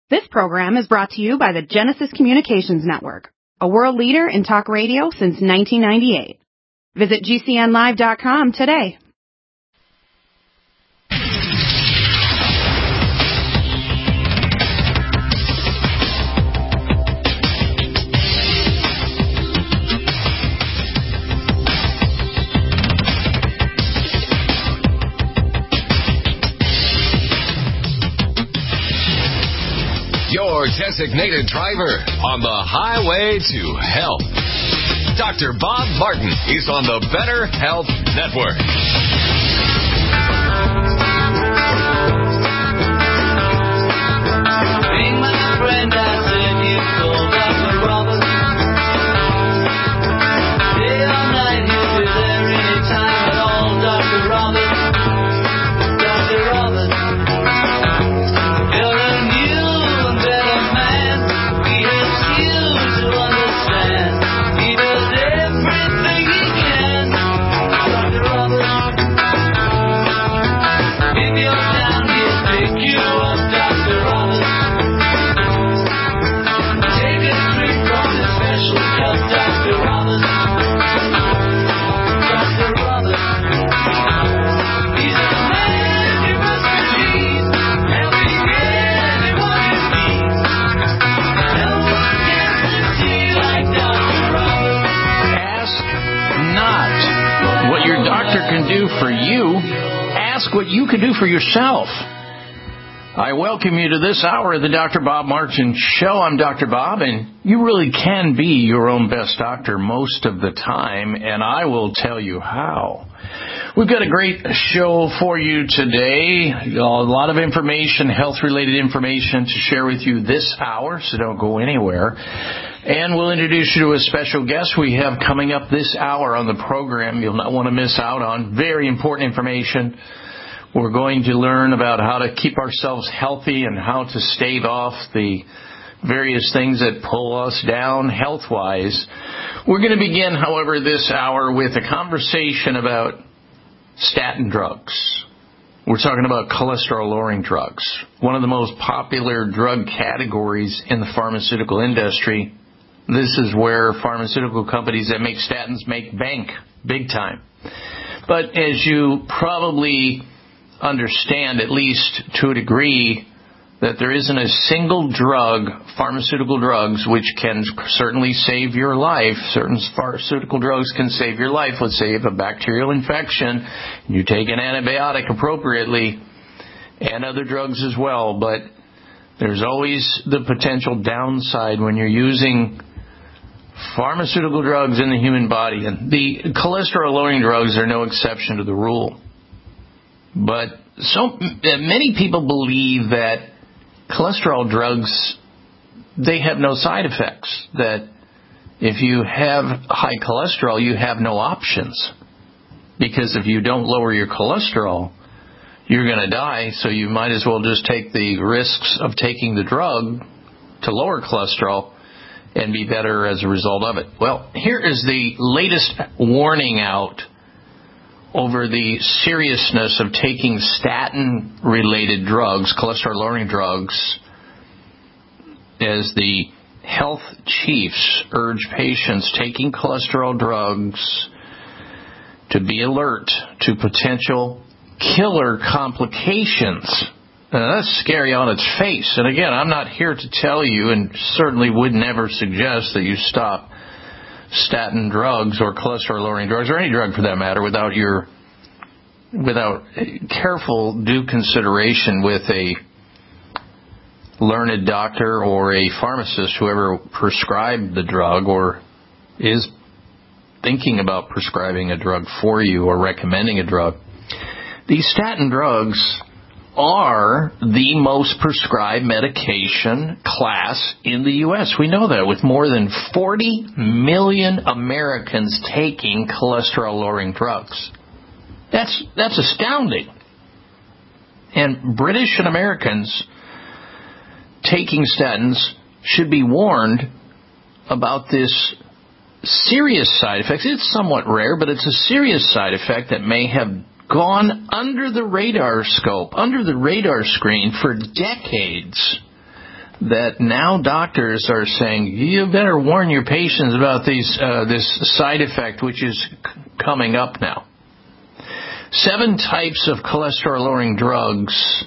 This program is brought to you by the Genesis Communications Network, a world leader in talk radio since 1998. Visit GCNlive.com today. Your designated driver on the highway to health. Dr. Bob Martin is on the Better Health Network. Hey, my friend, I said you told Dr. Roberts. Day or night, he'll be there anytime at all, Dr. Roberts. Dr. Roberts. You're a new and better man. He helps you to understand. He does everything he can, Dr. Roberts. If you're down, he'll pick you up, Dr. Roberts. Take a drink from his special cup, Dr. Roberts. Dr. Roberts. He's a man you must believe, helping anyone in need. No one gets to see like Dr. Roberts. Ask not what your doctor can do for you. Ask what you can do for yourself. I welcome you to this hour of the Dr. Bob Martin Show. I'm Dr. Bob, and you really can be your own best doctor most of the time, and I will tell you how. We've got a great show for you today. A lot of information, health-related information to share with you this hour, so don't go anywhere. And we'll introduce you to a special guest we have coming up this hour on the program you'll not want to miss out on. Very important information. We're going to learn about how to keep ourselves healthy and how to stave off the various things that pull us down health-wise. We're going to begin, however, this hour with a conversation about statin drugs. We're talking about cholesterol-lowering drugs, one of the most popular drug categories in the pharmaceutical industry. This is where pharmaceutical companies that make statins make bank, big time. But as you probably understand, at least to a degree, that there isn't a single drug, pharmaceutical drugs, which can certainly save your life. Certain pharmaceutical drugs can save your life. Let's say you have a bacterial infection, you take an antibiotic appropriately, and other drugs as well. But there's always the potential downside when you're using pharmaceutical drugs in the human body. And the cholesterol-lowering drugs are no exception to the rule. But many people believe that cholesterol drugs, they have no side effects, that if you have high cholesterol, you have no options. Because if you don't lower your cholesterol, you're going to die, so you might as well just take the risks of taking the drug to lower cholesterol and be better as a result of it. Well, here is the latest warning out over the seriousness of taking statin-related drugs, cholesterol-lowering drugs, as the health chiefs urge patients taking cholesterol drugs to be alert to potential killer complications. Now, that's scary on its face. And again, I'm not here to tell you, and certainly would never suggest that you stop statin drugs or cholesterol-lowering drugs, or any drug for that matter, without careful due consideration with a learned doctor or a pharmacist, whoever prescribed the drug or is thinking about prescribing a drug for you or recommending a drug. These statin drugs are the most prescribed medication class in the U.S. We know that, with more than 40 million Americans taking cholesterol-lowering drugs. That's astounding. And British and Americans taking statins should be warned about this serious side effect. It's somewhat rare, but it's a serious side effect that may have gone under the radar scope, under the radar screen for decades. that now doctors are saying, you better warn your patients about this side effect, which is coming up now. 7 types of cholesterol-lowering drugs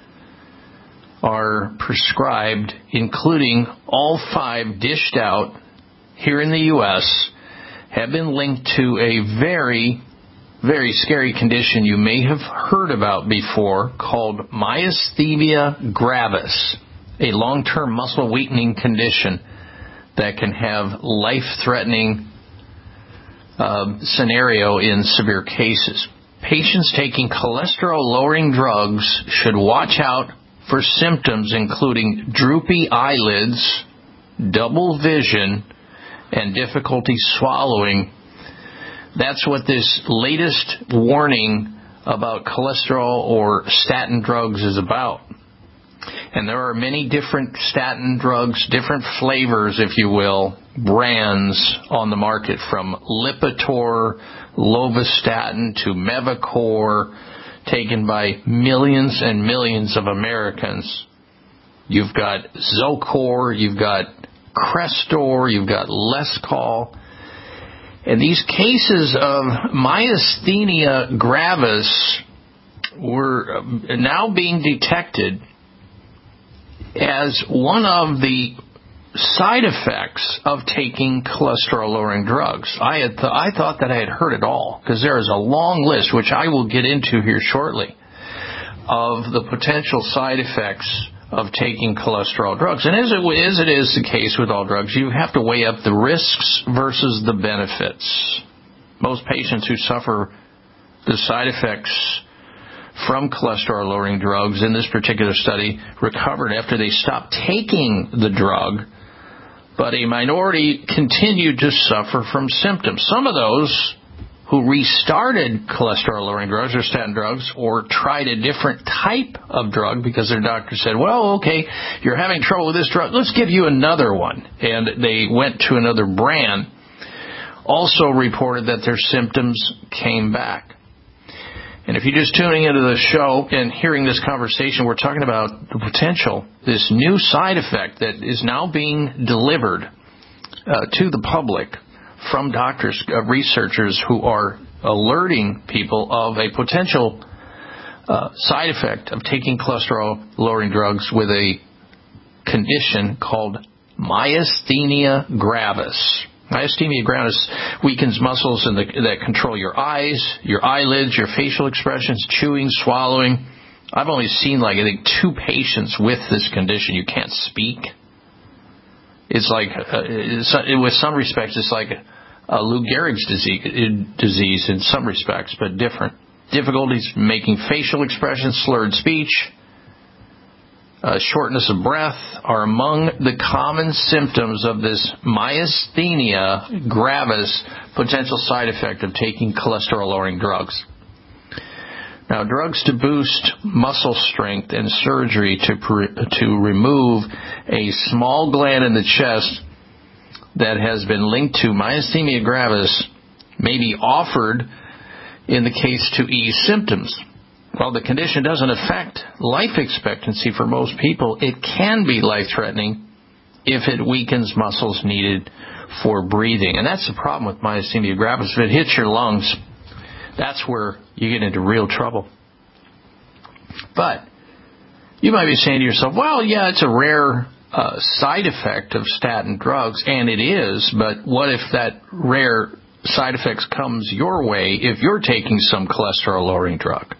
are prescribed, including all 5 dished out here in the U.S., have been linked to a very, very scary condition you may have heard about before called myasthenia gravis, a long-term muscle weakening condition that can have life-threatening scenario in severe cases. Patients taking cholesterol-lowering drugs should watch out for symptoms including droopy eyelids, double vision, and difficulty swallowing. That's what this latest warning about cholesterol or statin drugs is about. And there are many different statin drugs, different flavors, if you will, brands on the market, from Lipitor, Lovastatin to Mevacor, taken by millions and millions of Americans. You've got Zocor, you've got Crestor, you've got Lescol. And these cases of myasthenia gravis were now being detected as one of the side effects of taking cholesterol-lowering drugs. I thought that I had heard it all, because there is a long list, which I will get into here shortly, of the potential side effects of taking cholesterol drugs. And as it is the case with all drugs, you have to weigh up the risks versus the benefits. Most patients who suffer the side effects from cholesterol-lowering drugs in this particular study recovered after they stopped taking the drug, but a minority continued to suffer from symptoms. Some of those who restarted cholesterol-lowering drugs or statin drugs or tried a different type of drug because their doctor said, well, okay, you're having trouble with this drug, let's give you another one. And they went to another brand, also reported that their symptoms came back. And if you're just tuning into the show and hearing this conversation, we're talking about the potential, this new side effect that is now being delivered to the public from doctors, researchers who are alerting people of a potential side effect of taking cholesterol-lowering drugs with a condition called myasthenia gravis. Myasthenia gravis weakens muscles that control your eyes, your eyelids, your facial expressions, chewing, swallowing. I've only seen, I think, 2 patients with this condition. You can't speak. It's like, with some respects, it's like a Lou Gehrig's disease in some respects, but different. Difficulties making facial expressions, slurred speech, shortness of breath are among the common symptoms of this myasthenia gravis potential side effect of taking cholesterol-lowering drugs. Now, drugs to boost muscle strength and surgery to remove a small gland in the chest that has been linked to myasthenia gravis may be offered in the case to ease symptoms. While the condition doesn't affect life expectancy for most people, it can be life-threatening if it weakens muscles needed for breathing. And that's the problem with myasthenia gravis. If it hits your lungs, that's where you get into real trouble. But you might be saying to yourself, well, yeah, it's a rare side effect of statin drugs, and it is, but what if that rare side effect comes your way if you're taking some cholesterol-lowering drug?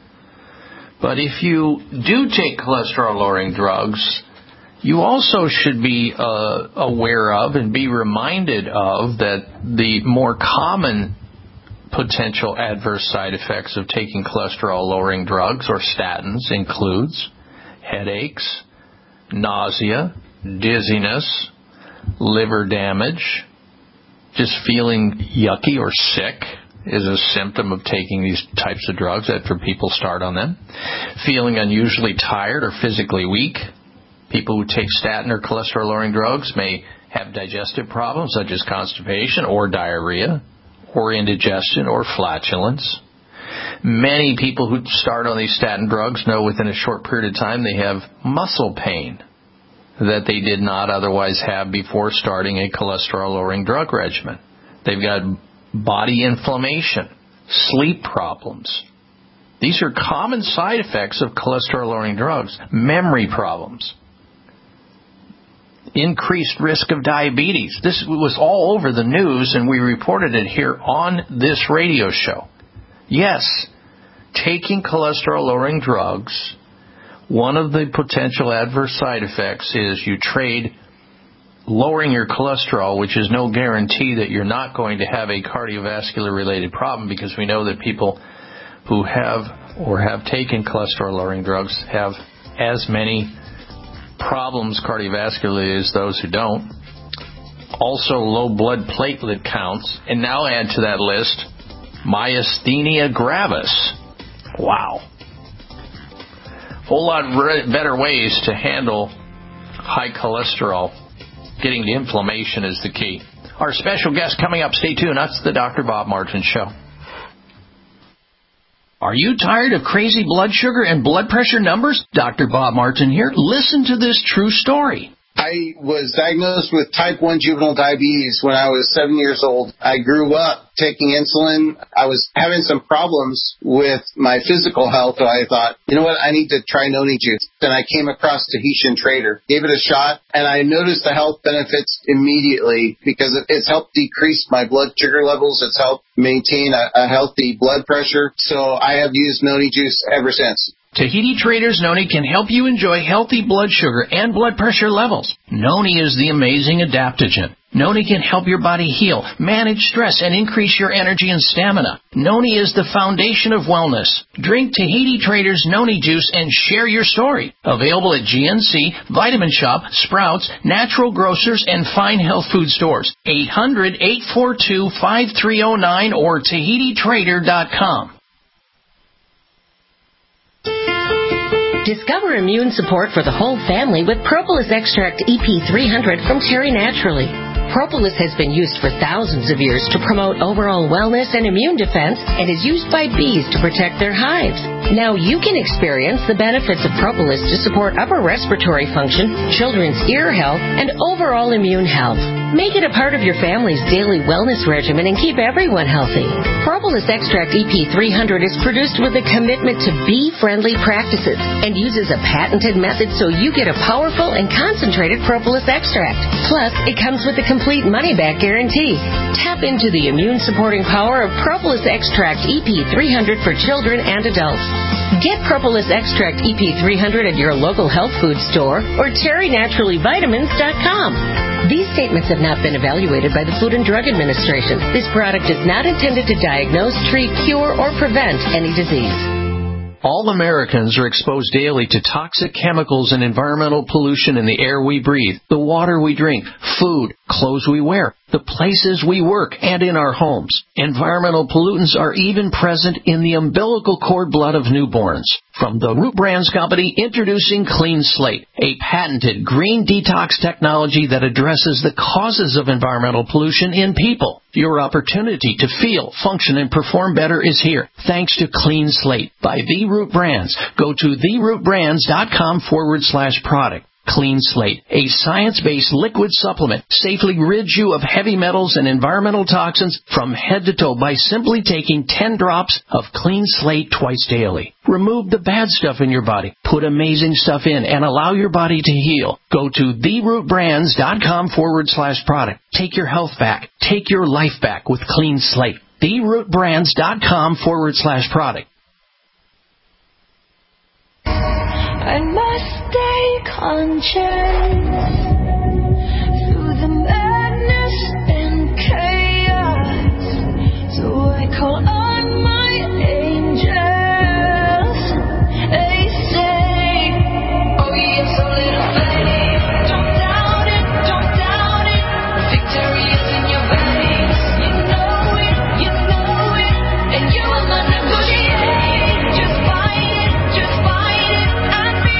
But if you do take cholesterol-lowering drugs, you also should be aware of and be reminded of that the more common potential adverse side effects of taking cholesterol-lowering drugs or statins includes headaches, nausea, dizziness, liver damage, just feeling yucky or sick is a symptom of taking these types of drugs after people start on them. Feeling unusually tired or physically weak. People who take statin or cholesterol-lowering drugs may have digestive problems such as constipation or diarrhea or indigestion or flatulence. Many people who start on these statin drugs know within a short period of time they have muscle pain. that they did not otherwise have before starting a cholesterol-lowering drug regimen. They've got body inflammation, sleep problems. These are common side effects of cholesterol-lowering drugs. Memory problems. Increased risk of diabetes. This was all over the news, and we reported it here on this radio show. Yes, taking cholesterol-lowering drugs, one of the potential adverse side effects is you trade lowering your cholesterol, which is no guarantee that you're not going to have a cardiovascular-related problem, because we know that people who have or have taken cholesterol-lowering drugs have as many problems cardiovascularly as those who don't. Also, low blood platelet counts. And now add to that list myasthenia gravis. Wow. Whole lot better ways to handle high cholesterol. Getting the inflammation is the key. Our special guest coming up. Stay tuned. That's the Dr. Bob Martin Show. Are you tired of crazy blood sugar and blood pressure numbers? Dr. Bob Martin here. Listen to this true story. I was diagnosed with type 1 juvenile diabetes when I was 7 years old. I grew up taking insulin. I was having some problems with my physical health, so I thought, you know what, I need to try Noni Juice. Then I came across Tahitian Trader, gave it a shot, and I noticed the health benefits immediately because it's helped decrease my blood sugar levels. It's helped maintain a healthy blood pressure. So I have used Noni Juice ever since. Tahiti Trader's Noni can help you enjoy healthy blood sugar and blood pressure levels. Noni is the amazing adaptogen. Noni can help your body heal, manage stress, and increase your energy and stamina. Noni is the foundation of wellness. Drink Tahiti Trader's Noni Juice and share your story. Available at GNC, Vitamin Shop, Sprouts, Natural Grocers, and Fine Health Food Stores. 800-842-5309 or TahitiTrader.com. Discover immune support for the whole family with Propolis Extract EP300 from Terry Naturally. Propolis has been used for thousands of years to promote overall wellness and immune defense and is used by bees to protect their hives. Now you can experience the benefits of Propolis to support upper respiratory function, children's ear health, and overall immune health. Make it a part of your family's daily wellness regimen and keep everyone healthy. Propolis Extract EP300 is produced with a commitment to bee-friendly practices and uses a patented method so you get a powerful and concentrated propolis extract. Plus, it comes with a complete money-back guarantee. Tap into the immune-supporting power of Propolis Extract EP300 for children and adults. Get Propolis Extract EP300 at your local health food store or TerryNaturallyVitamins.com. These statements have not been evaluated by the Food and Drug Administration. This product is not intended to diagnose, treat, cure, or prevent any disease. All Americans are exposed daily to toxic chemicals and environmental pollution in the air we breathe, the water we drink, food, clothes we wear, the places we work, and in our homes. Environmental pollutants are even present in the umbilical cord blood of newborns. From the Root Brands Company, introducing Clean Slate, a patented green detox technology that addresses the causes of environmental pollution in people. Your opportunity to feel, function, and perform better is here, thanks to Clean Slate by The Root Brands. Go to therootbrands.com/product. Clean Slate, a science-based liquid supplement, safely rids you of heavy metals and environmental toxins from head to toe by simply taking 10 drops of Clean Slate twice daily. Remove the bad stuff in your body, put amazing stuff in, and allow your body to heal. Go to therootbrands.com/product. Take your health back. Take your life back with Clean Slate. therootbrands.com/product. I must stay conscious through the madness and chaos. So I call on my angels. They say, oh yes, a little faith. Don't doubt it, don't doubt it. Victory is in your veins. You know it, and you will not negotiate. Just fight it, and be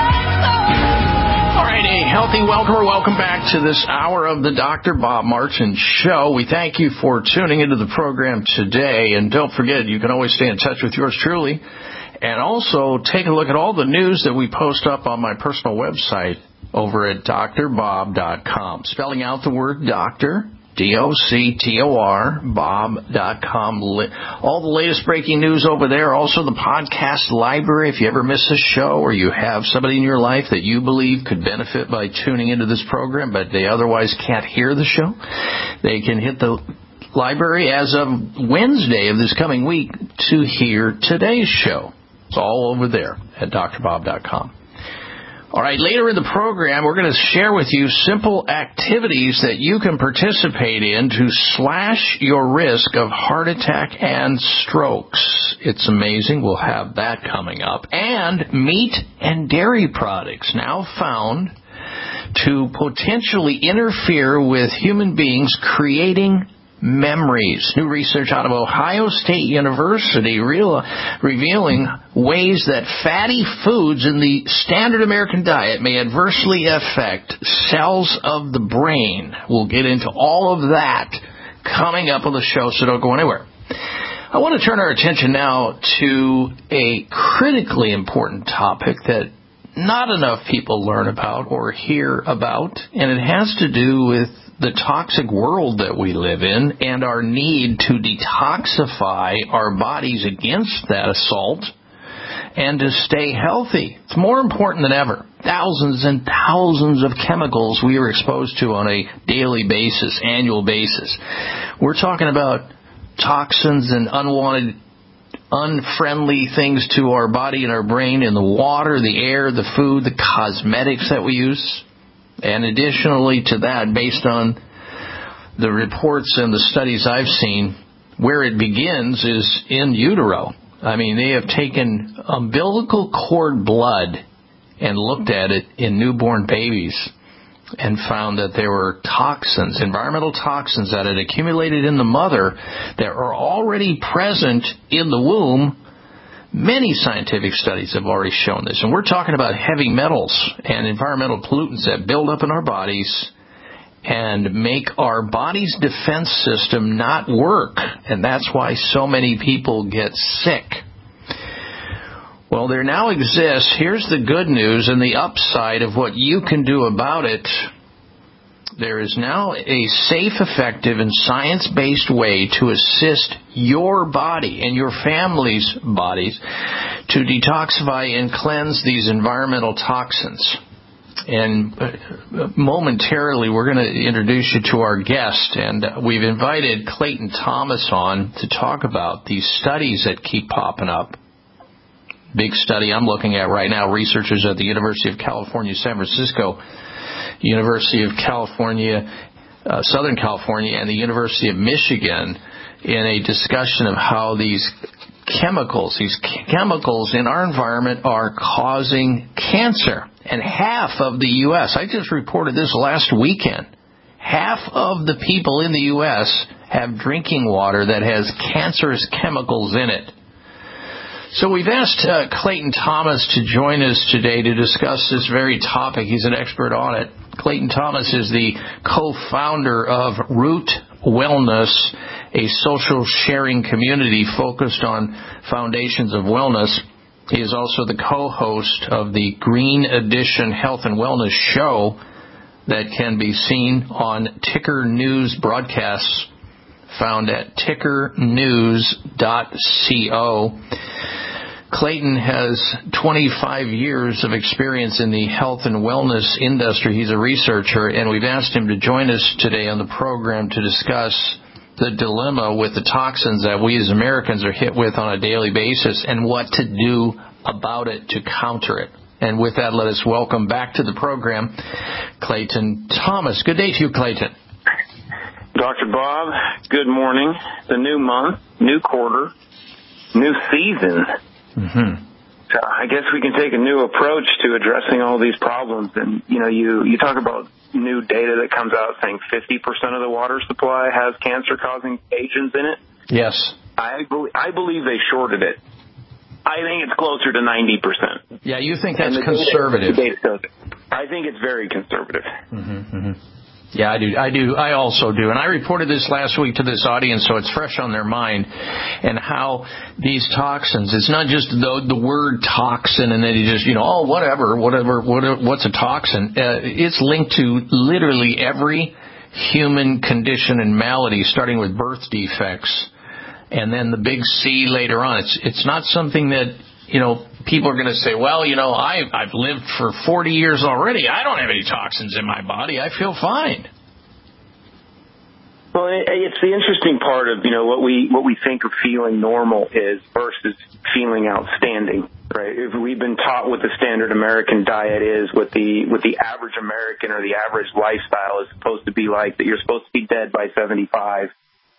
Healthy welcome back to this hour of the Dr. Bob Martin Show. We thank you for tuning into the program today. And don't forget, you can always stay in touch with yours truly. And also take a look at all the news that we post up on my personal website, over at drbob.com. Spelling out the word doctor, D-O-C-T-O-R, bob.com. All the latest breaking news over there. Also the podcast library. If you ever miss a show or you have somebody in your life that you believe could benefit by tuning into this program, but they otherwise can't hear the show, they can hit the library as of Wednesday of this coming week to hear today's show. It's all over there at drbob.com. All right, later in the program, we're going to share with you simple activities that you can participate in to slash your risk of heart attack and strokes. It's amazing. We'll have that coming up. And meat and dairy products now found to potentially interfere with human beings creating memories. New research out of Ohio State University revealing ways that fatty foods in the standard American diet may adversely affect cells of the brain. We'll get into all of that coming up on the show, so don't go anywhere. I want to turn our attention now to a critically important topic that not enough people learn about or hear about, and it has to do with the toxic world that we live in and our need to detoxify our bodies against that assault and to stay healthy. It's more important than ever. Thousands and thousands of chemicals we are exposed to on a daily basis, annual basis. We're talking about toxins and unwanted, unfriendly things to our body and our brain in the water, the air, the food, the cosmetics that we use. And additionally to that, based on the reports and the studies I've seen, where it begins is in utero. I mean, they have taken umbilical cord blood and looked at it in newborn babies and found that there were toxins, environmental toxins that had accumulated in the mother that are already present in the womb. Many scientific studies have already shown this. And we're talking about heavy metals and environmental pollutants that build up in our bodies and make our body's defense system not work. And that's why so many people get sick. Well, there now exists, here's the good news and the upside of what you can do about it. There is now a safe, effective, and science-based way to assist your body and your family's bodies to detoxify and cleanse these environmental toxins. And momentarily, we're going to introduce you to our guest, and we've invited Clayton Thomas on to talk about these studies that keep popping up. Big study I'm looking at right now, researchers at the University of California, San Francisco, University of California, Southern California, and the University of Michigan in a discussion of how these chemicals in our environment are causing cancer. And half of the U.S., I just reported this last weekend, half of the people in the U.S. have drinking water that has cancerous chemicals in it. So we've asked Clayton Thomas to join us today to discuss this very topic. He's an expert on it. Clayton Thomas is the co-founder of Root Wellness, a social sharing community focused on foundations of wellness. He is also the co-host of the Green Edition Health and Wellness show that can be seen on Ticker News broadcasts found at tickernews.co. Clayton has 25 years of experience in the health and wellness industry. He's a researcher, and we've asked him to join us today on the program to discuss the dilemma with the toxins that we as Americans are hit with on a daily basis and what to do about it to counter it. And with that, let us welcome back to the program Clayton Thomas. Good day to you, Clayton. Dr. Bob, good morning. The new month, new quarter, new season. Mm-hmm. So I guess we can take a new approach to addressing all these problems. And, you talk about new data that comes out saying 50% of the water supply has cancer-causing agents in it. Yes. I believe they shorted it. I think it's closer to 90%. Yeah, you think that's conservative. The data shows it. I think it's very conservative. Mm-hmm, mm-hmm. Yeah, I do. I also do. And I reported this last week to this audience, so it's fresh on their mind, and how these toxins, it's not just the word toxin and then you just, what's a toxin? It's linked to literally every human condition and malady, starting with birth defects and then the big C later on. It's not something that, people are going to say, well, I've lived for 40 years already. I don't have any toxins in my body. I feel fine. Well, it's the interesting part of, what we think of feeling normal is versus feeling outstanding, right? If we've been taught what the standard American diet is, what the average American or the average lifestyle is supposed to be like, that you're supposed to be dead by 75,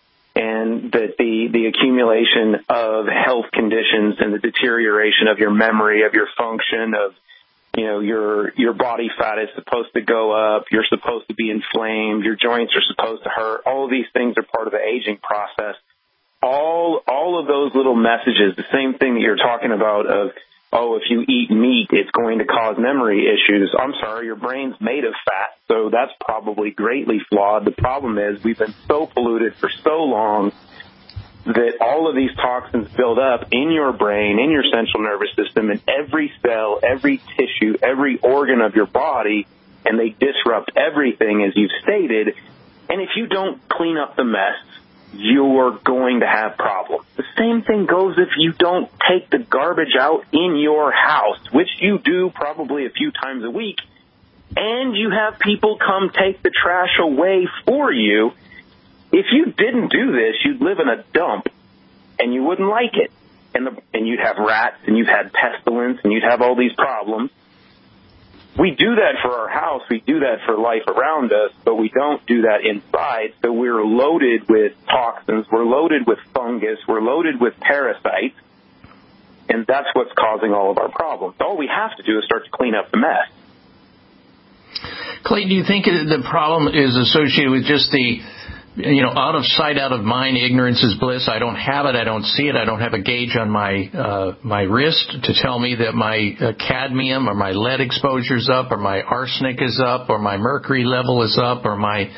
and that the accumulation of health conditions and the deterioration of your memory, of your function, of your body fat is supposed to go up, you're supposed to be inflamed, your joints are supposed to hurt. All of these things are part of the aging process. All of those little messages, the same thing that you're talking about of, if you eat meat, it's going to cause memory issues. I'm sorry, your brain's made of fat, so that's probably greatly flawed. The problem is we've been so polluted for so long that all of these toxins build up in your brain, in your central nervous system, in every cell, every tissue, every organ of your body, and they disrupt everything, as you've stated. And if you don't clean up the mess, you're going to have problems. The same thing goes if you don't take the garbage out in your house, which you do probably a few times a week, and you have people come take the trash away for you. If you didn't do this, you'd live in a dump, and you wouldn't like it. And you'd have rats, and you'd have pestilence, and you'd have all these problems. We do that for our house. We do that for life around us, but we don't do that inside. So we're loaded with toxins. We're loaded with fungus. We're loaded with parasites. And that's what's causing all of our problems. All we have to do is start to clean up the mess. Clayton, do you think the problem is associated with just the out of sight, out of mind, ignorance is bliss? I don't have it. I don't see it. I don't have a gauge on my wrist to tell me that my cadmium or my lead exposure is up, or my arsenic is up, or my mercury level is up, or my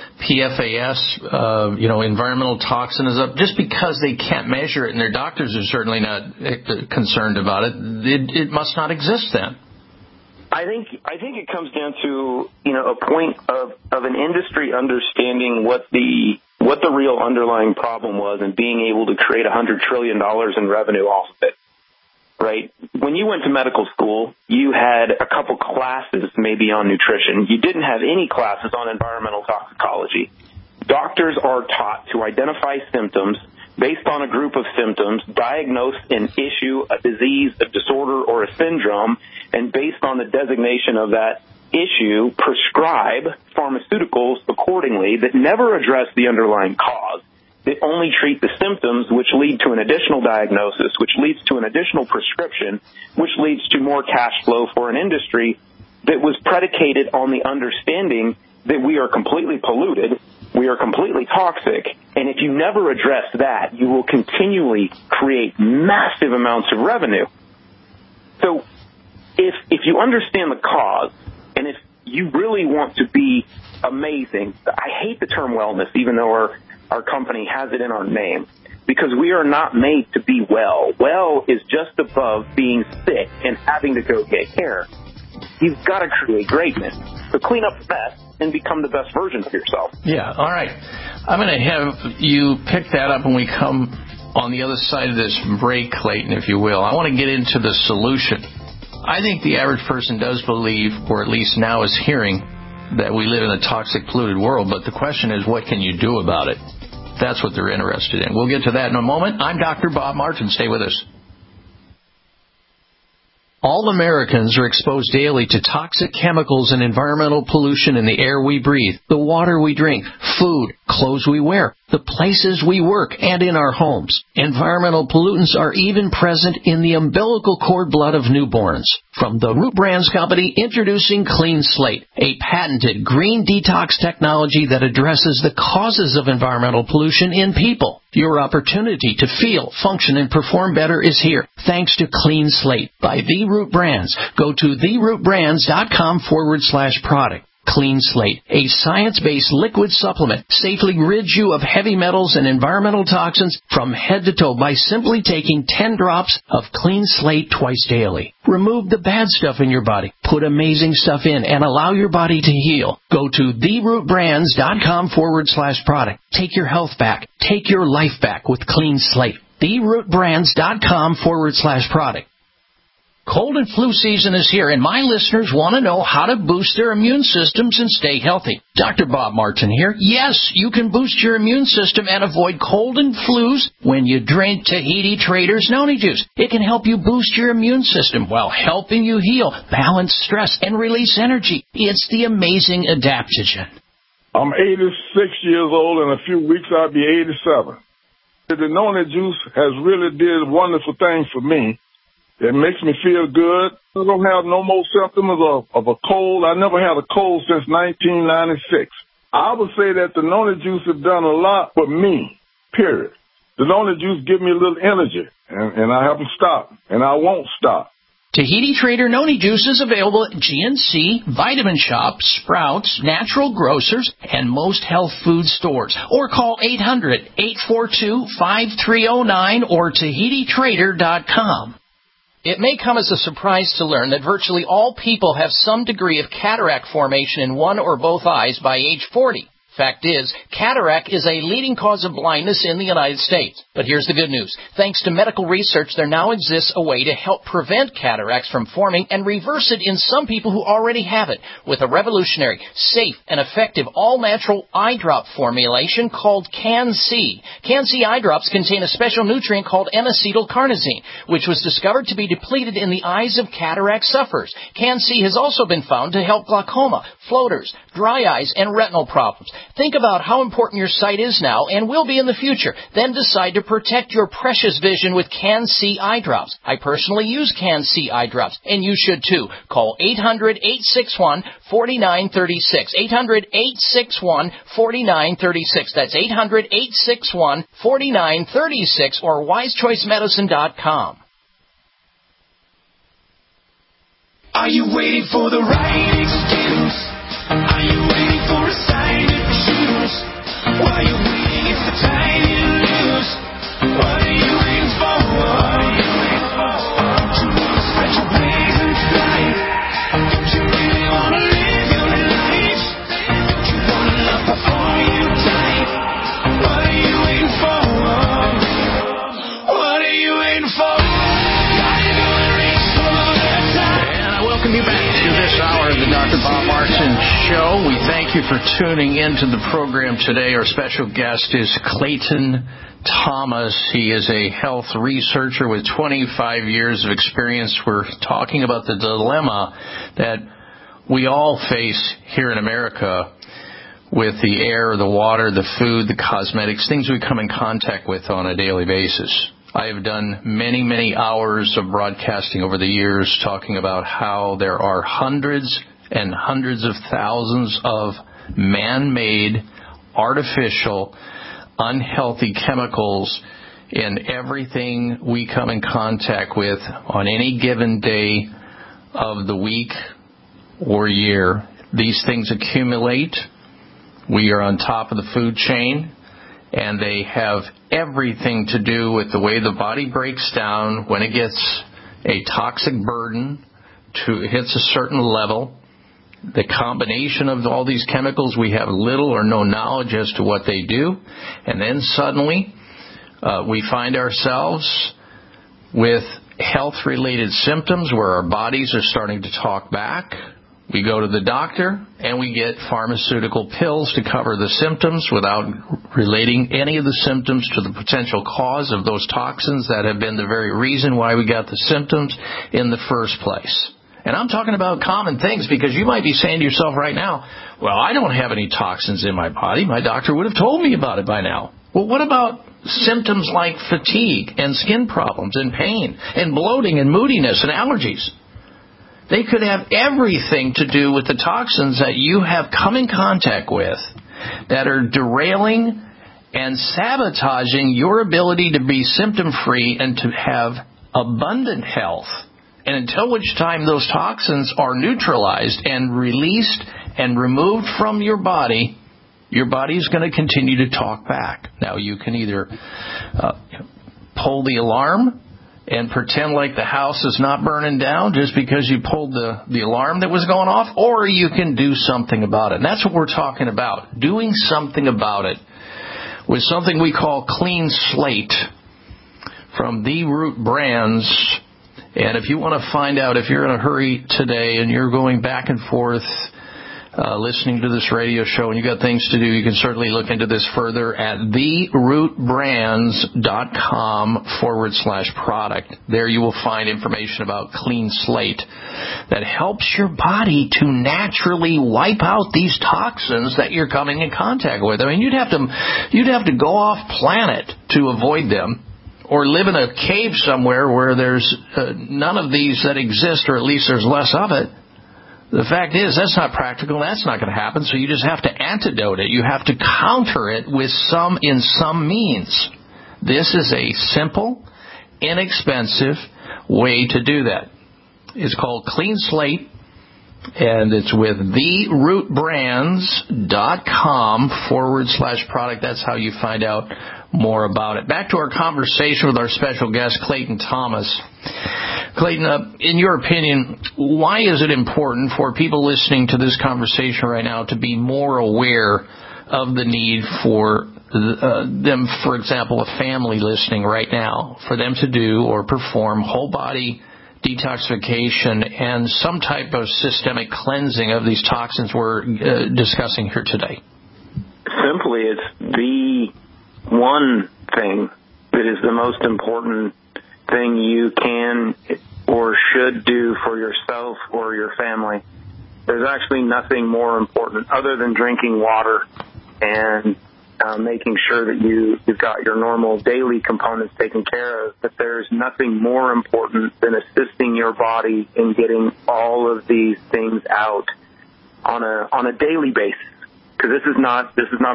PFAS, environmental toxin is up. Just because they can't measure it, and their doctors are certainly not concerned about it, it must not exist then. I think it comes down to a point of an industry understanding what the real underlying problem was and being able to create $100 trillion in revenue off of it. Right? When you went to medical school, you had a couple classes maybe on nutrition. You didn't have any classes on environmental toxicology. Doctors are taught to identify symptoms based on a group of symptoms, diagnose an issue, a disease, a disorder, or a syndrome, and based on the designation of that issue, prescribe pharmaceuticals accordingly that never address the underlying cause. They only treat the symptoms, which lead to an additional diagnosis, which leads to an additional prescription, which leads to more cash flow for an industry that was predicated on the understanding that we are completely polluted, we are completely toxic, and if you never address that, you will continually create massive amounts of revenue. So if you understand the cause, and if you really want to be amazing, I hate the term wellness, even though our company has it in our name, because we are not made to be well. Well is just above being sick and having to go get care. You've got to create greatness. So clean up the mess and become the best version of yourself. Yeah, all right. I'm going to have you pick that up when we come on the other side of this break, Clayton, if you will. I want to get into the solution. I think the average person does believe, or at least now is hearing, that we live in a toxic, polluted world, but the question is, what can you do about it? That's what they're interested in. We'll get to that in a moment. I'm Dr. Bob Martin. Stay with us. All Americans are exposed daily to toxic chemicals and environmental pollution in the air we breathe, the water we drink, food, clothes we wear, the places we work, and in our homes. Environmental pollutants are even present in the umbilical cord blood of newborns. From the Root Brands Company, introducing Clean Slate, a patented green detox technology that addresses the causes of environmental pollution in people. Your opportunity to feel, function, and perform better is here, thanks to Clean Slate by The Root Brands. Go to therootbrands.com/product. Clean Slate, a science-based liquid supplement, safely rids you of heavy metals and environmental toxins from head to toe by simply taking 10 drops of Clean Slate twice daily. Remove the bad stuff in your body, put amazing stuff in, and allow your body to heal. Go to therootbrands.com/product. Take your health back. Take your life back with Clean Slate. therootbrands.com/product. Cold and flu season is here, and my listeners want to know how to boost their immune systems and stay healthy. Dr. Bob Martin here. Yes, you can boost your immune system and avoid cold and flus when you drink Tahiti Trader's Noni Juice. It can help you boost your immune system while helping you heal, balance stress, and release energy. It's the amazing adaptogen. I'm 86 years old. In a few weeks, I'll be 87. The Noni Juice has really did wonderful things for me. It makes me feel good. I don't have no more symptoms of a cold. I never had a cold since 1996. I would say that the Noni Juice has done a lot for me, period. The Noni Juice gives me a little energy, and I haven't stopped, and I won't stop. Tahiti Trader Noni Juice is available at GNC, Vitamin Shop, Sprouts, Natural Grocers, and most health food stores. Or call 800-842-5309 or TahitiTrader.com. It may come as a surprise to learn that virtually all people have some degree of cataract formation in one or both eyes by age 40. Fact is, cataract is a leading cause of blindness in the United States. But here's the good news. Thanks to medical research, there now exists a way to help prevent cataracts from forming and reverse it in some people who already have it with a revolutionary, safe, and effective all-natural eye drop formulation called Can-C. Can-C eye drops contain a special nutrient called N-acetylcarnosine, which was discovered to be depleted in the eyes of cataract sufferers. Can-C has also been found to help glaucoma, floaters, dry eyes, and retinal problems. Think about how important your sight is now and will be in the future. Then decide to protect your precious vision with Can-C eye drops. I personally use Can-C eye drops, and you should too. Call 800-861-4936. 800-861-4936. That's 800-861-4936 or wisechoicemedicine.com. Are you waiting for the right excuse? Are you waiting for a sign to choose? While you're waiting, it's the time you lose. What are you waiting for? What are you waiting for? Don't you want to spread your wings and fly? Don't you really want to live your life? Don't you want to love before you die? What are you waiting for? What are you waiting for? Are you gonna reach for the time? And I welcome you back to this hour of the Dr. Bob Martin Show. We thank you for tuning into the program today. Our special guest is Clayton Thomas. He is a health researcher with 25 years of experience. We're talking about the dilemma that we all face here in America with the air, the water, the food, the cosmetics, things we come in contact with on a daily basis. I have done many, many hours of broadcasting over the years talking about how there are hundreds and hundreds of thousands of man-made, artificial, unhealthy chemicals in everything we come in contact with on any given day of the week or year. These things accumulate. We are on top of the food chain, and they have everything to do with the way the body breaks down when it gets a toxic burden hits a certain level. The combination of all these chemicals, we have little or no knowledge as to what they do. And then suddenly we find ourselves with health-related symptoms where our bodies are starting to talk back. We go to the doctor and we get pharmaceutical pills to cover the symptoms without relating any of the symptoms to the potential cause of those toxins that have been the very reason why we got the symptoms in the first place. And I'm talking about common things because you might be saying to yourself right now, well, I don't have any toxins in my body. My doctor would have told me about it by now. Well, what about symptoms like fatigue and skin problems and pain and bloating and moodiness and allergies? They could have everything to do with the toxins that you have come in contact with that are derailing and sabotaging your ability to be symptom-free and to have abundant health. And until which time those toxins are neutralized and released and removed from your body is going to continue to talk back. Now, you can either pull the alarm and pretend like the house is not burning down just because you pulled the alarm that was going off, or you can do something about it. And that's what we're talking about, doing something about it with something we call Clean Slate from The Root Brands. And if you want to find out, if you're in a hurry today and you're going back and forth listening to this radio show and you got things to do, you can certainly look into this further at therootbrands.com/product. There you will find information about Clean Slate that helps your body to naturally wipe out these toxins that you're coming in contact with. I mean, you'd have to go off planet to avoid them, or live in a cave somewhere where there's none of these that exist, or at least there's less of it. The fact is, that's not practical. That's not going to happen. So you just have to antidote it. You have to counter it with some means. This is a simple, inexpensive way to do that. It's called Clean Slate, and it's with therootbrands.com/product. That's how you find out more about it. Back to our conversation with our special guest, Clayton Thomas. Clayton, in your opinion, why is it important for people listening to this conversation right now to be more aware of the need for them, for example, a family listening right now, for them to do or perform whole body detoxification and some type of systemic cleansing of these toxins we're discussing here today? Simply, it's the one thing that is the most important thing you can or should do for yourself or your family. There's actually nothing more important other than drinking water and making sure that you've got your normal daily components taken care of. But there's nothing more important than assisting your body in getting all of these things out on a daily basis. Because this is not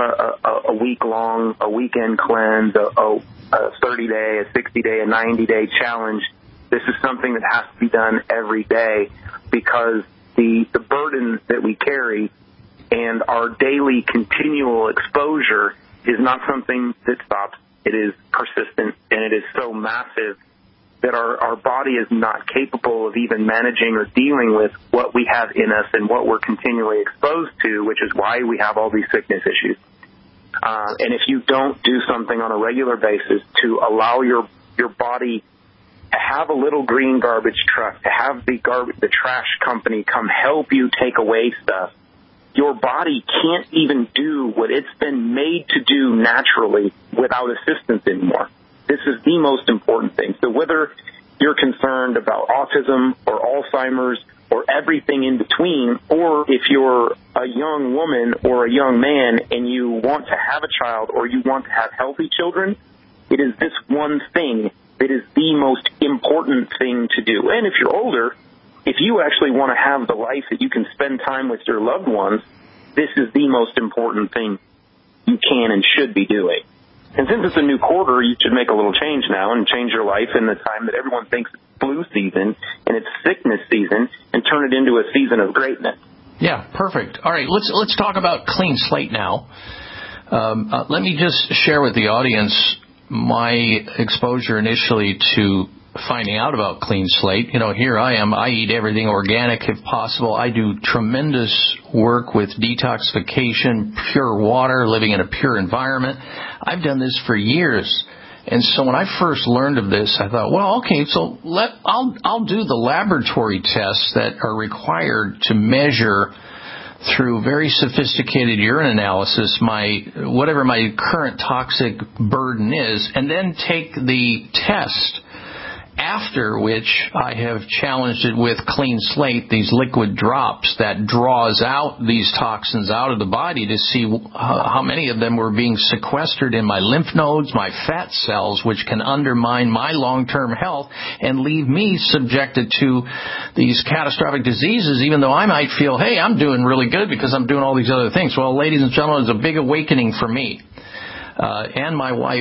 a week long, a weekend cleanse, a 30-day, a 60-day, a 90-day challenge. This is something that has to be done every day, because the burden that we carry and our daily continual exposure is not something that stops. It is persistent, and it is so massive that our body is not capable of even managing or dealing with what we have in us and what we're continually exposed to, which is why we have all these sickness issues. And if you don't do something on a regular basis to allow your body to have a little green garbage truck, to have the trash company come help you take away stuff, your body can't even do what it's been made to do naturally without assistance anymore. This is the most important thing. So whether you're concerned about autism or Alzheimer's or everything in between, or if you're a young woman or a young man and you want to have a child or you want to have healthy children, it is this one thing that is the most important thing to do. And if you're older, if you actually want to have the life that you can spend time with your loved ones, this is the most important thing you can and should be doing. And since it's a new quarter, you should make a little change now and change your life in the time that everyone thinks it's flu season and it's sickness season, and turn it into a season of greatness. Yeah, perfect. All right, let's talk about Clean Slate now. Let me just share with the audience my exposure initially to finding out about Clean Slate. You know, here I am. I eat everything organic if possible. I do tremendous work with detoxification, pure water, living in a pure environment. I've done this for years. And so when I first learned of this, I thought, well, okay, so I'll do the laboratory tests that are required to measure through very sophisticated urine analysis whatever my current toxic burden is, and then take the test, after which I have challenged it with Clean Slate, these liquid drops that draws out these toxins out of the body to see how many of them were being sequestered in my lymph nodes, my fat cells, which can undermine my long-term health and leave me subjected to these catastrophic diseases, even though I might feel, hey, I'm doing really good because I'm doing all these other things. Well, ladies and gentlemen, it's a big awakening for me and my wife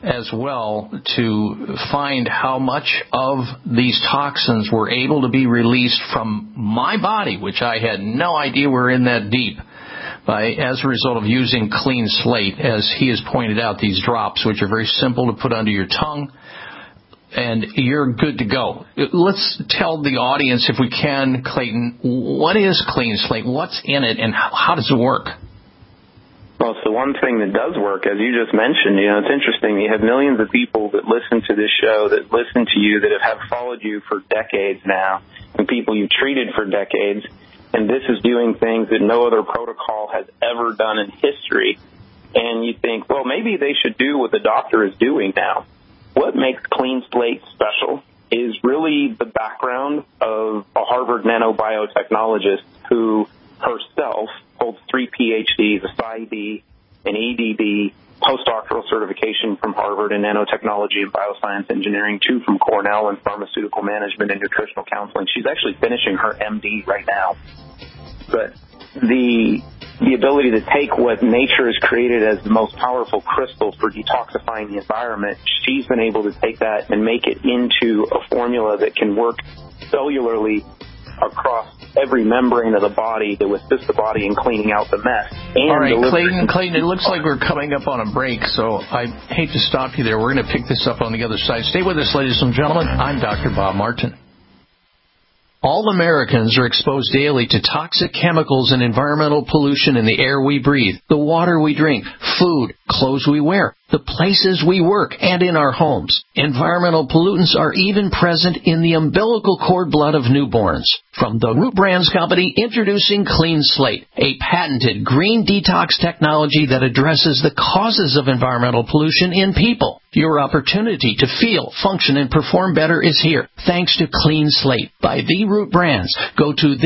as well to find how much of these toxins were able to be released from my body, which I had no idea were in that deep, as a result of using Clean Slate, as he has pointed out, these drops, which are very simple to put under your tongue, and you're good to go. Let's tell the audience, if we can, Clayton, what is Clean Slate, what's in it, and how does it work? Well, it's the one thing that does work, as you just mentioned. It's interesting. You have millions of people that listen to this show, that listen to you, that have followed you for decades now, and people you've treated for decades. And this is doing things that no other protocol has ever done in history. And you think, well, maybe they should do what the doctor is doing now. What makes Clean Slate special is really the background of a Harvard nanobiotechnologist who herself holds 3 PhDs, a PsyD, an EDD, postdoctoral certification from Harvard in nanotechnology and bioscience engineering, 2 from Cornell in pharmaceutical management and nutritional counseling. She's actually finishing her MD right now. But the ability to take what nature has created as the most powerful crystals for detoxifying the environment, she's been able to take that and make it into a formula that can work cellularly across every membrane of the body to assist the body in cleaning out the mess. And all right, Clayton, it looks like we're coming up on a break, so I hate to stop you there. We're going to pick this up on the other side. Stay with us, ladies and gentlemen. I'm Dr. Bob Martin. All Americans are exposed daily to toxic chemicals and environmental pollution in the air we breathe, the water we drink, food, clothes we wear, the places we work, and in our homes. Environmental pollutants are even present in the umbilical cord blood of newborns. From the Root Brands Company, introducing Clean Slate, a patented green detox technology that addresses the causes of environmental pollution in people. Your opportunity to feel, function, and perform better is here, thanks to Clean Slate by The Root Brands. Go to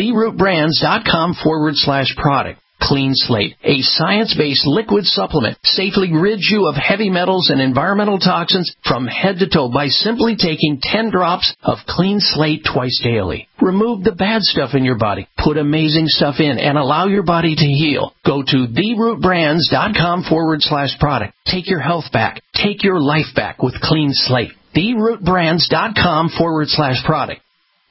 therootbrands.com/product. Clean Slate, a science-based liquid supplement, safely rids you of heavy metals and environmental toxins from head to toe by simply taking 10 drops of Clean Slate twice daily. Remove the bad stuff in your body, put amazing stuff in, and allow your body to heal. Go to therootbrands.com/product. Take your health back. Take your life back with Clean Slate. therootbrands.com/product.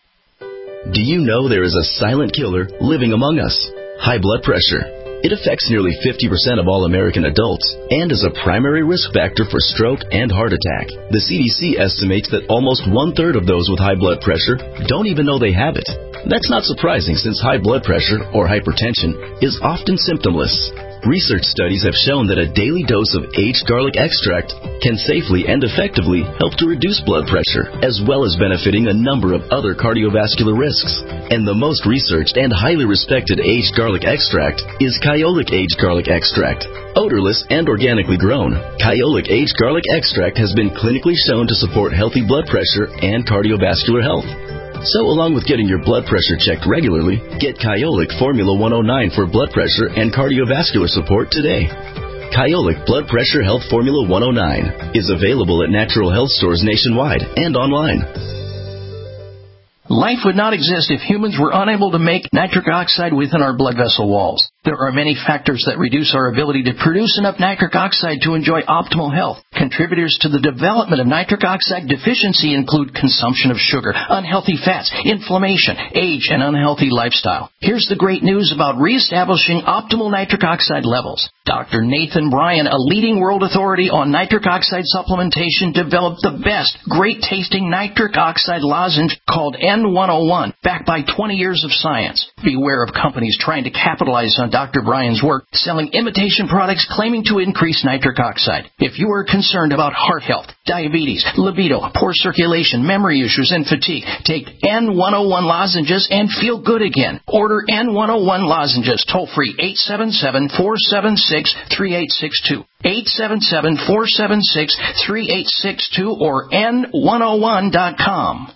Do you know there is a silent killer living among us? High blood pressure. It affects nearly 50% of all American adults and is a primary risk factor for stroke and heart attack. The CDC estimates that almost 1/3 of those with high blood pressure don't even know they have it. That's not surprising since high blood pressure, or hypertension, is often symptomless. Research studies have shown that a daily dose of aged garlic extract can safely and effectively help to reduce blood pressure, as well as benefiting a number of other cardiovascular risks. And the most researched and highly respected aged garlic extract is Kyolic Aged Garlic Extract. Odorless and organically grown, Kyolic Aged Garlic Extract has been clinically shown to support healthy blood pressure and cardiovascular health. So along with getting your blood pressure checked regularly, get Kyolic Formula 109 for blood pressure and cardiovascular support today. Kyolic Blood Pressure Health Formula 109 is available at natural health stores nationwide and online. Life would not exist if humans were unable to make nitric oxide within our blood vessel walls. There are many factors that reduce our ability to produce enough nitric oxide to enjoy optimal health. Contributors to the development of nitric oxide deficiency include consumption of sugar, unhealthy fats, inflammation, age, and unhealthy lifestyle. Here's the great news about reestablishing optimal nitric oxide levels. Dr. Nathan Bryan, a leading world authority on nitric oxide supplementation, developed the best, great-tasting nitric oxide lozenge called N101, backed by 20 years of science. Beware of companies trying to capitalize on Dr. Bryan's work, selling imitation products claiming to increase nitric oxide. If you are concerned about heart health, diabetes, libido, poor circulation, memory issues, and fatigue, take N101 lozenges and feel good again. Order N101 lozenges toll-free 877-476-3862. 877-476-3862 or N101.com.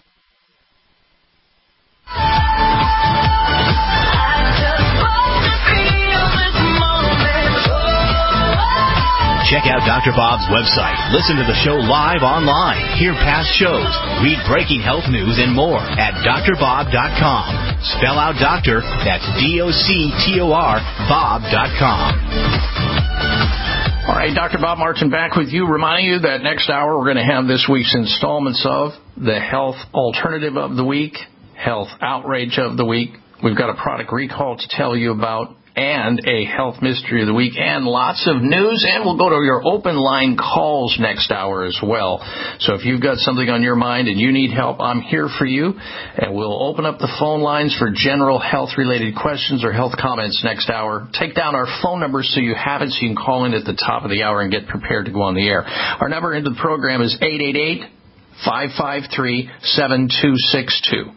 Check out Dr. Bob's website. Listen to the show live online. Hear past shows. Read breaking health news and more at drbob.com. Spell out doctor, that's DOCTOR, Bob.com. All right, Dr. Bob Martin back with you, reminding you that next hour we're going to have this week's installments of the Health Alternative of the Week, Health Outrage of the Week. We've got a product recall to tell you about, and a health mystery of the week, and lots of news, and we'll go to your open line calls next hour as well. So if you've got something on your mind and you need help, I'm here for you, and we'll open up the phone lines for general health-related questions or health comments next hour. Take down our phone number so you have it, so you can call in at the top of the hour and get prepared to go on the air. Our number into the program is 888-553-7262.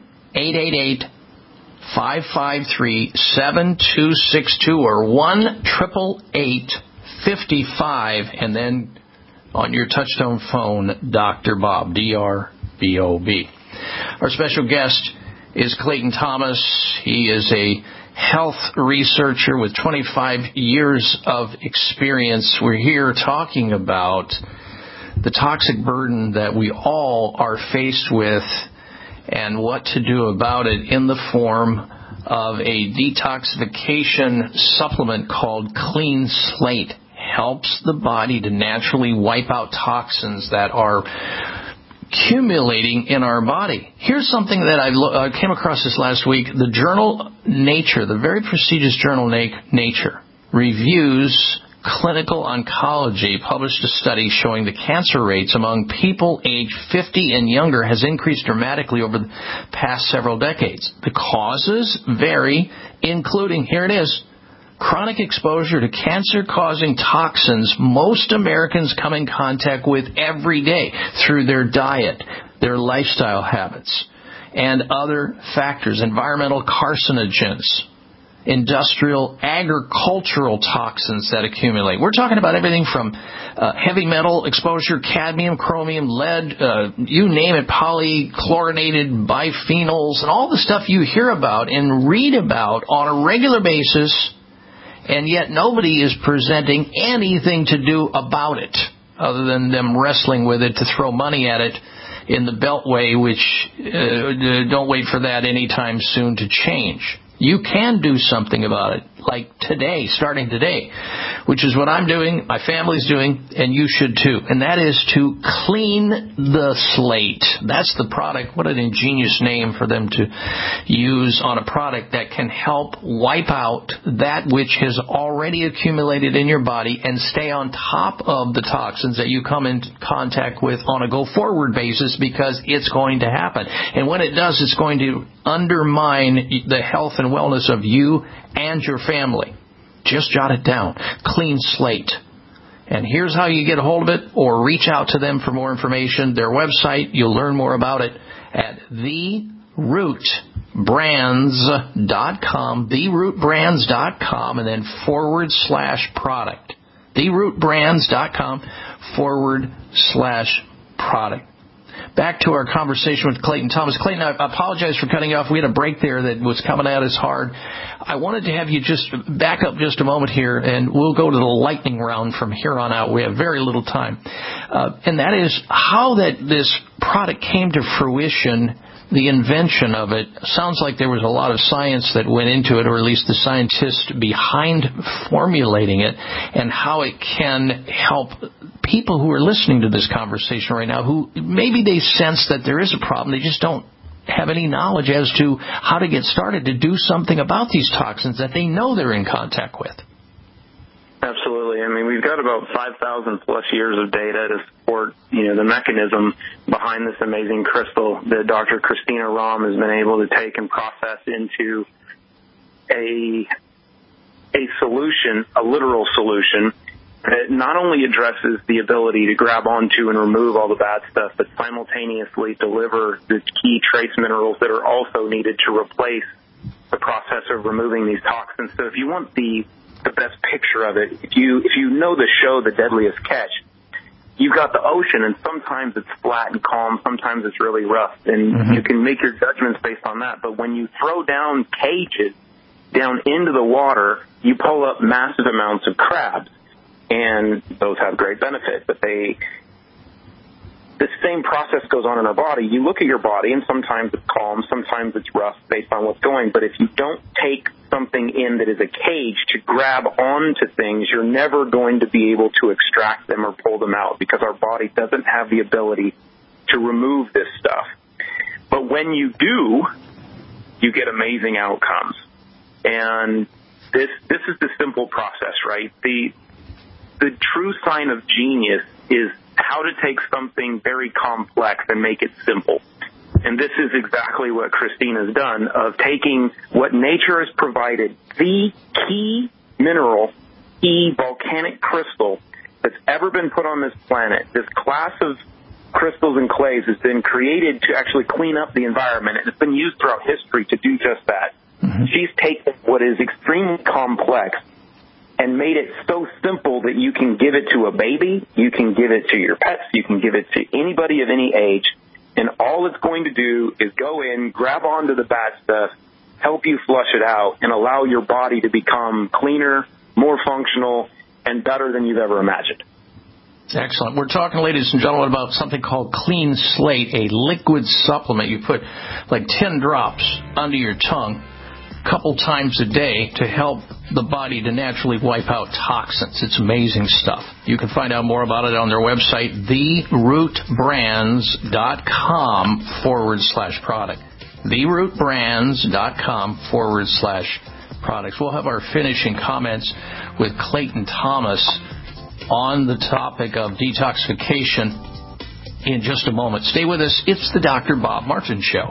888-553-7262 or 1-888-55, and then on your touchtone phone, Dr. Bob, D-R-B-O-B. Our special guest is Clayton Thomas. He is a health researcher with 25 years of experience. We're here talking about the toxic burden that we all are faced with and what to do about it in the form of a detoxification supplement called Clean Slate. Helps the body to naturally wipe out toxins that are accumulating in our body. Here's something that I came across this last week. The journal Nature, the very prestigious journal Nature, reviews Clinical Oncology published a study showing the cancer rates among people aged 50 and younger has increased dramatically over the past several decades. The causes vary, including, here it is, chronic exposure to cancer-causing toxins most Americans come in contact with every day through their diet, their lifestyle habits, and other factors, environmental carcinogens, industrial, agricultural toxins that accumulate. We're talking about everything from heavy metal exposure, cadmium, chromium, lead, you name it, polychlorinated biphenyls, and all the stuff you hear about and read about on a regular basis, and yet nobody is presenting anything to do about it other than them wrestling with it to throw money at it in the Beltway, which don't wait for that anytime soon to change. You can do something about it, like today, starting today, which is what I'm doing, my family's doing, and you should too. And that is to clean the slate. That's the product. What an ingenious name for them to use on a product that can help wipe out that which has already accumulated in your body and stay on top of the toxins that you come in contact with on a go-forward basis, because it's going to happen. And when it does, it's going to undermine the health and wellness of you and your family. Just jot it down. Clean Slate. And here's how you get a hold of it, or reach out to them for more information. Their website, you'll learn more about it at therootbrands.com, therootbrands.com, and then /product. therootbrands.com /product. Back to our conversation with Clayton Thomas. Clayton, I apologize for cutting you off. We had a break there that was coming at us hard. I wanted to have you just back up just a moment here, and we'll go to the lightning round from here on out. We have very little time. And that is how that this product came to fruition, the invention of it. Sounds like there was a lot of science that went into it, or at least the scientists behind formulating it, and how it can help people who are listening to this conversation right now who maybe they sense that there is a problem. They just don't have any knowledge as to how to get started to do something about these toxins that they know they're in contact with. Absolutely. I mean, we've got about 5,000 plus years of data to support, the mechanism behind this amazing crystal that Dr. Christina Rahm has been able to take and process into a solution, a literal solution, that not only addresses the ability to grab onto and remove all the bad stuff, but simultaneously deliver the key trace minerals that are also needed to replace the process of removing these toxins. So if you want the best picture of it, if you know the show The Deadliest Catch, you've got the ocean, and sometimes it's flat and calm, sometimes it's really rough, and you can make your judgments based on that. But when you throw down cages down into the water, you pull up massive amounts of crabs, and those have great benefit. But the same process goes on in our body. You look at your body, and sometimes it's calm, sometimes it's rough based on what's going. But if you don't take something in that is a cage to grab onto things, you're never going to be able to extract them or pull them out because our body doesn't have the ability to remove this stuff. But when you do, you get amazing outcomes. And this is the simple process, right? The true sign of genius is how to take something very complex and make it simple. And this is exactly what Christina's done, of taking what nature has provided, the key mineral, key volcanic crystal that's ever been put on this planet. This class of crystals and clays has been created to actually clean up the environment, and it's been used throughout history to do just that. Mm-hmm. She's taken what is extremely complex and made it so simple that you can give it to a baby, you can give it to your pets, you can give it to anybody of any age, and all it's going to do is go in, grab onto the bad stuff, help you flush it out, and allow your body to become cleaner, more functional, and better than you've ever imagined. Excellent. We're talking, ladies and gentlemen, about something called Clean Slate, a liquid supplement. You put like 10 drops under your tongue a couple times a day to help the body to naturally wipe out toxins. It's amazing stuff. You can find out more about it on their website, therootbrands.com/product. therootbrands.com/products. We'll have our finishing comments with Clayton Thomas on the topic of detoxification in just a moment. Stay with us. It's the Dr. Bob Martin Show.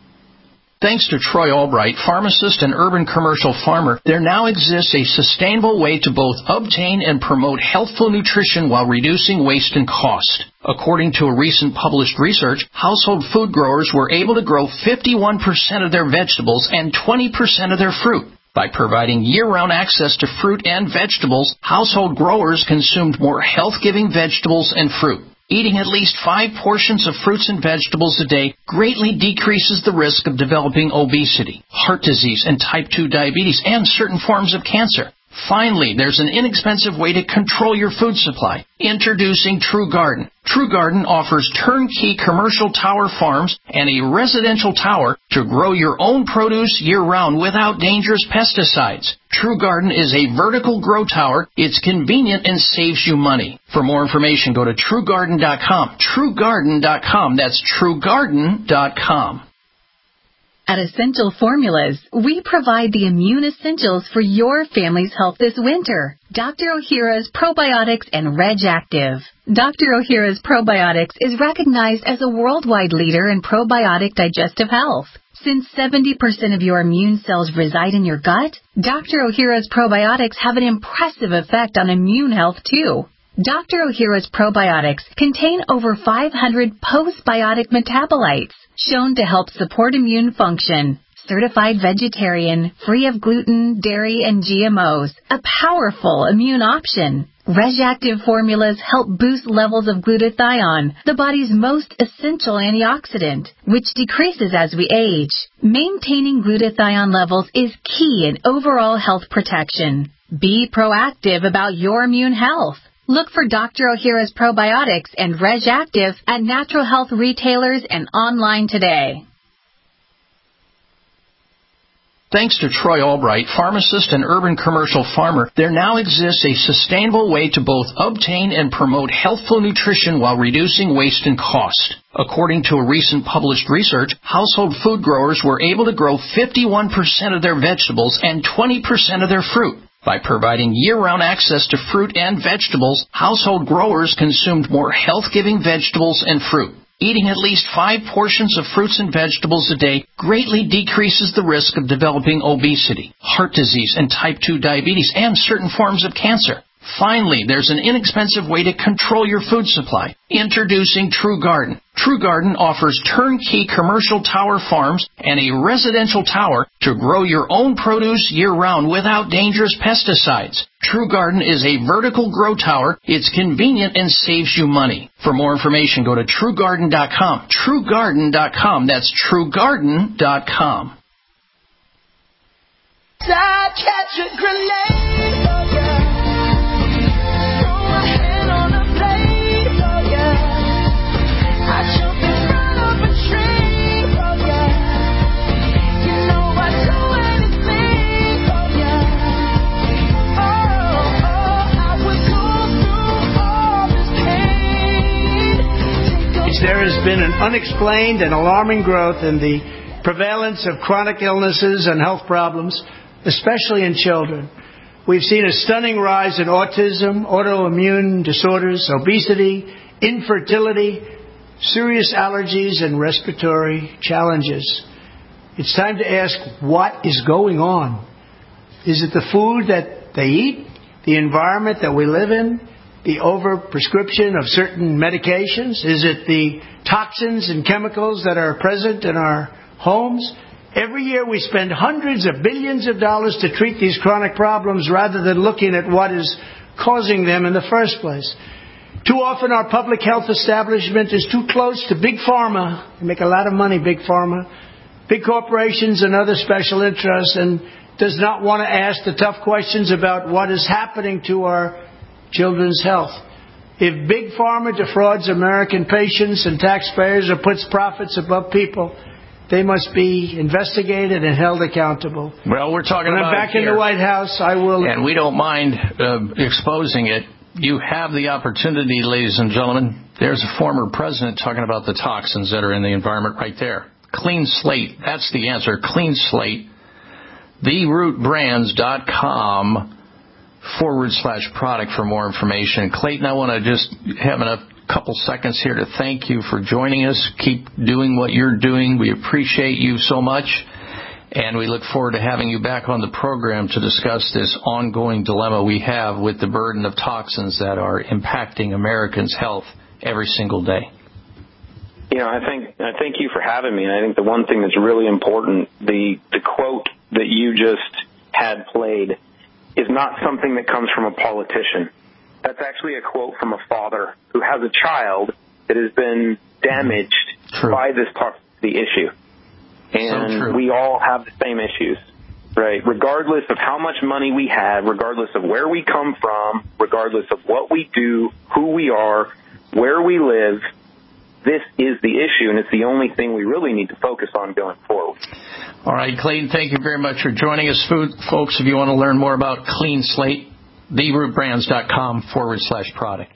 Thanks to Troy Albright, pharmacist and urban commercial farmer, there now exists a sustainable way to both obtain and promote healthful nutrition while reducing waste and cost. According to a recent published research, household food growers were able to grow 51% of their vegetables and 20% of their fruit. By providing year-round access to fruit and vegetables, household growers consumed more health-giving vegetables and fruit. Eating at least 5 portions of fruits and vegetables a day greatly decreases the risk of developing obesity, heart disease, and type 2 diabetes, and certain forms of cancer. Finally, there's an inexpensive way to control your food supply. Introducing True Garden. True Garden offers turnkey commercial tower farms and a residential tower to grow your own produce year-round without dangerous pesticides. True Garden is a vertical grow tower. It's convenient and saves you money. For more information, go to TrueGarden.com. TrueGarden.com. That's TrueGarden.com. At Essential Formulas, we provide the immune essentials for your family's health this winter. Dr. Ohhira's Probiotics and Reg Active. Dr. Ohhira's Probiotics is recognized as a worldwide leader in probiotic digestive health. Since 70% of your immune cells reside in your gut, Dr. Ohhira's Probiotics have an impressive effect on immune health too. Dr. Ohhira's Probiotics contain over 500 postbiotic metabolites shown to help support immune function. Certified vegetarian, free of gluten, dairy, and GMOs. A powerful immune option. RegActive formulas help boost levels of glutathione, the body's most essential antioxidant, which decreases as we age. Maintaining glutathione levels is key in overall health protection. Be proactive about your immune health. Look for Dr. Ohhira's Probiotics and RegActive at natural health retailers and online today. Thanks to Troy Albright, pharmacist and urban commercial farmer, there now exists a sustainable way to both obtain and promote healthful nutrition while reducing waste and cost. According to a recent published research, household food growers were able to grow 51% of their vegetables and 20% of their fruit. By providing year-round access to fruit and vegetables, household growers consumed more health-giving vegetables and fruit. Eating at least 5 portions of fruits and vegetables a day greatly decreases the risk of developing obesity, heart disease, and type 2 diabetes, and certain forms of cancer. Finally, there's an inexpensive way to control your food supply. Introducing True Garden. True Garden offers turnkey commercial tower farms and a residential tower to grow your own produce year-round without dangerous pesticides. True Garden is a vertical grow tower. It's convenient and saves you money. For more information, go to TrueGarden.com. TrueGarden.com. That's TrueGarden.com. I'd catch a grenade, oh yeah. Throw my hand on a blade, oh yeah. I jump in front of a tree, oh yeah. You know I'd do anything, oh been an unexplained and alarming growth in the prevalence of chronic illnesses and health problems, especially in children. We've seen a stunning rise in autism, autoimmune disorders, obesity, infertility, serious allergies, and respiratory challenges. It's time to ask, what is going on? Is it the food that they eat, the environment that we live in, the overprescription of certain medications? Is it the toxins and chemicals that are present in our homes? Every year we spend hundreds of billions of dollars to treat these chronic problems rather than looking at what is causing them in the first place. Too often our public health establishment is too close to Big Pharma. They make a lot of money, Big Pharma, big corporations and other special interests, and does not want to ask the tough questions about what is happening to our children's health. If Big Pharma defrauds American patients and taxpayers or puts profits above people, they must be investigated and held accountable. Well, we're talking when about I'm back it in the White House, I will... And we don't mind exposing it. You have the opportunity, ladies and gentlemen. There's a former president talking about the toxins that are in the environment right there. Clean slate. That's the answer. Clean slate. TheRootBrands.com/product for more information. Clayton, I want to just have a couple seconds here to thank you for joining us. Keep doing what you're doing. We appreciate you so much. And we look forward to having you back on the program to discuss this ongoing dilemma we have with the burden of toxins that are impacting Americans' health every single day. I thank you for having me. And I think the one thing that's really important, the quote that you just had played, is not something that comes from a politician. That's actually a quote from a father who has a child that has been damaged by this toxicity issue. And we all have the same issues, right? Regardless of how much money we have, regardless of where we come from, regardless of what we do, who we are, where we live, this is the issue, and it's the only thing we really need to focus on going forward. All right, Clayton, thank you very much for joining us, folks. If you want to learn more about Clean Slate, TheRootBrands.com/product.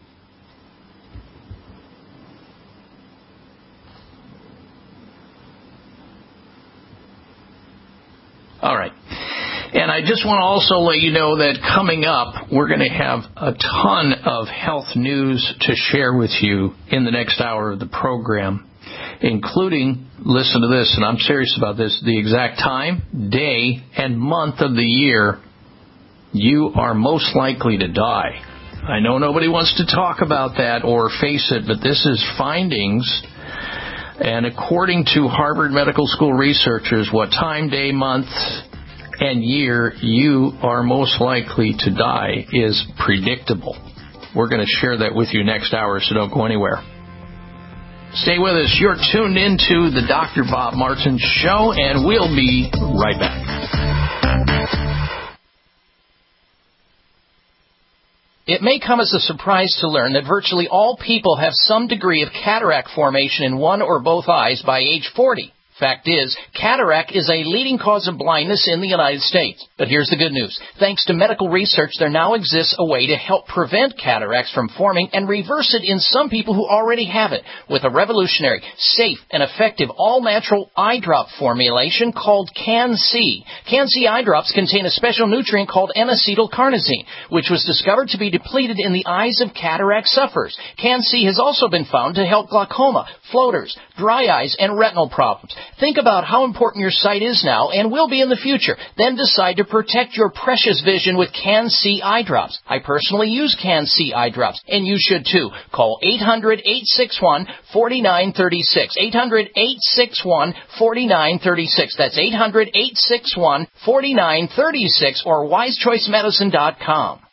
All right. And I just want to also let you know that coming up, we're going to have a ton of health news to share with you in the next hour of the program, including, listen to this, and I'm serious about this, the exact time, day, and month of the year you are most likely to die. I know nobody wants to talk about that or face it, but this is findings. And according to Harvard Medical School researchers, what time, day, month, and year you are most likely to die is predictable. We're going to share that with you next hour, so don't go anywhere. Stay with us. You're tuned into the Dr. Bob Martin Show, and we'll be right back. It may come as a surprise to learn that virtually all people have some degree of cataract formation in one or both eyes by age 40. Fact is, cataract is a leading cause of blindness in the United States. But here's the good news. Thanks to medical research, there now exists a way to help prevent cataracts from forming and reverse it in some people who already have it with a revolutionary, safe, and effective all-natural eye drop formulation called Can-C. Can-C eye drops contain a special nutrient called N-acetylcarnosine, which was discovered to be depleted in the eyes of cataract sufferers. Can-C has also been found to help glaucoma, floaters, dry eyes, and retinal problems. Think about how important your sight is now and will be in the future. Then decide to protect your precious vision with Can-C eye drops. I personally use Can-C eye drops, and you should too. Call 800-861-4936. 800-861-4936. That's 800-861-4936 or wisechoicemedicine.com.